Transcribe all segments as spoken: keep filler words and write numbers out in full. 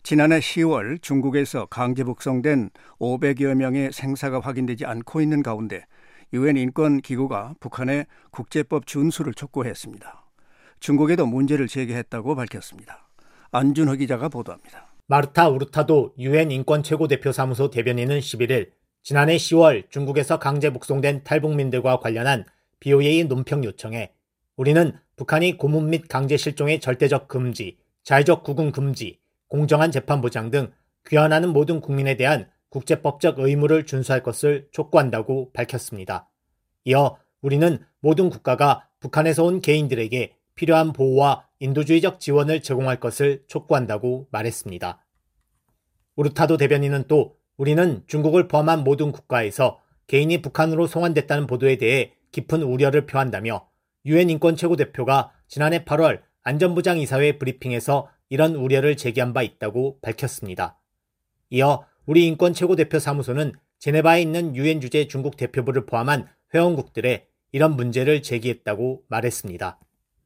지난해 시월 중국에서 강제 북송된 오백여 명의 생사가 확인되지 않고 있는 가운데 유엔 인권기구가 북한의 국제법 준수를 촉구했습니다. 중국에도 문제를 제기했다고 밝혔습니다. 안준호 기자가 보도합니다. 마르타 우르타도 유엔 인권최고대표사무소 대변인은 십일일 지난해 시월 중국에서 강제 북송된 탈북민들과 관련한 비오에이 논평 요청에 우리는 북한이 고문 및 강제 실종의 절대적 금지, 자의적 구금 금지, 공정한 재판 보장 등 귀환하는 모든 국민에 대한 국제법적 의무를 준수할 것을 촉구한다고 밝혔습니다. 이어 우리는 모든 국가가 북한에서 온 개인들에게 필요한 보호와 인도주의적 지원을 제공할 것을 촉구한다고 말했습니다. 우르타도 대변인은 또 우리는 중국을 포함한 모든 국가에서 개인이 북한으로 송환됐다는 보도에 대해 깊은 우려를 표한다며 유엔 인권 최고대표가 지난해 팔월 안전보장이사회 브리핑에서 이런 우려를 제기한 바 있다고 밝혔습니다. 이어 우리 인권 최고대표 사무소는 제네바에 있는 유엔 주재 중국 대표부를 포함한 회원국들에 이런 문제를 제기했다고 말했습니다.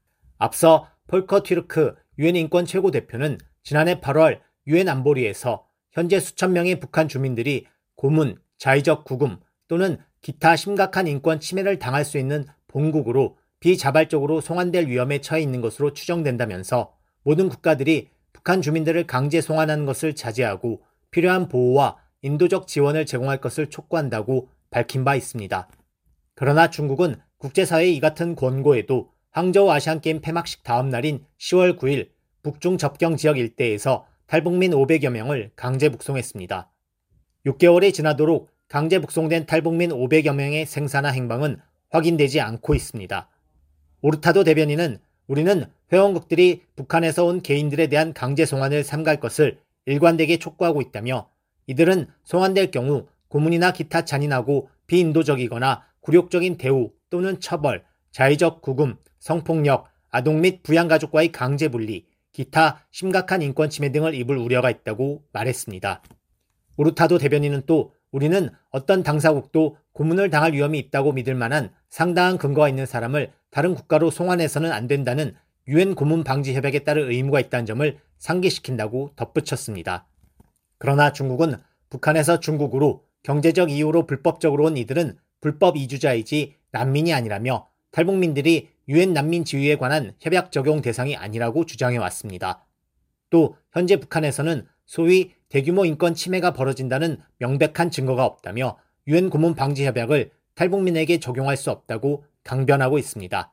앞서 폴커 튀르크 유엔 인권 최고대표는 지난해 팔월 유엔 안보리에서 현재 수천 명의 북한 주민들이 고문, 자의적 구금 또는 기타 심각한 인권 침해를 당할 수 있는 본국으로 비자발적으로 송환될 위험에 처해 있는 것으로 추정된다면서 모든 국가들이 북한 주민들을 강제 송환하는 것을 자제하고 필요한 보호와 인도적 지원을 제공할 것을 촉구한다고 밝힌 바 있습니다. 그러나 중국은 국제사회의 이 같은 권고에도 항저우 아시안게임 폐막식 다음 날인 시월 구일 북중 접경 지역 일대에서 탈북민 오백여 명을 강제 북송했습니다. 육 개월이 지나도록 강제 북송된 탈북민 오백여 명의 생사나 행방은 확인되지 않고 있습니다. 우르타도 대변인은 우리는 회원국들이 북한에서 온 개인들에 대한 강제 송환을 삼갈 것을 일관되게 촉구하고 있다며 이들은 송환될 경우 고문이나 기타 잔인하고 비인도적이거나 굴욕적인 대우 또는 처벌, 자의적 구금, 성폭력, 아동 및 부양가족과의 강제 분리, 기타 심각한 인권 침해 등을 입을 우려가 있다고 말했습니다. 우르타도 대변인은 또 우리는 어떤 당사국도 고문을 당할 위험이 있다고 믿을 만한 상당한 근거가 있는 사람을 다른 국가로 송환해서는 안 된다는 유엔 고문 방지 협약에 따를 의무가 있다는 점을 상기시킨다고 덧붙였습니다. 그러나 중국은 북한에서 중국으로 경제적 이유로 불법적으로 온 이들은 불법 이주자이지 난민이 아니라며 탈북민들이 유엔 난민 지위에 관한 협약 적용 대상이 아니라고 주장해 왔습니다. 또 현재 북한에서는 소위 대규모 인권 침해가 벌어진다는 명백한 증거가 없다며 유엔 고문 방지 협약을 탈북민에게 적용할 수 없다고 강변하고 있습니다.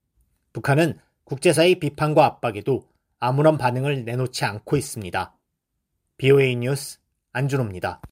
북한은 국제사회의 비판과 압박에도 아무런 반응을 내놓지 않고 있습니다. 비오에이 뉴스 안준호입니다.